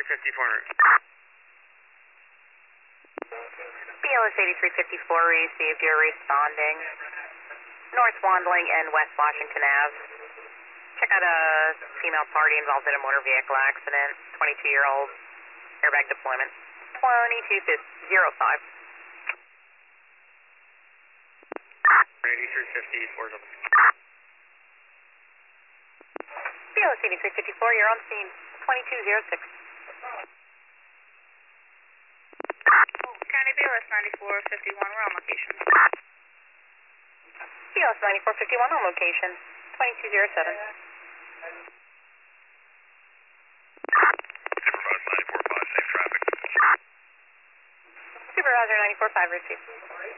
BLS 8354 received. You're responding. North Wandling and West Washington Ave. Check out a female party involved in a motor vehicle accident. 22-year-old. Airbag deployment. 2205. 8354 is up. BLS 8354, you're on scene. 2206. County BLS 9451, we're on location. BLS 9451 on location. 2207. Supervisor 945, safe traffic. Supervisor 945 received.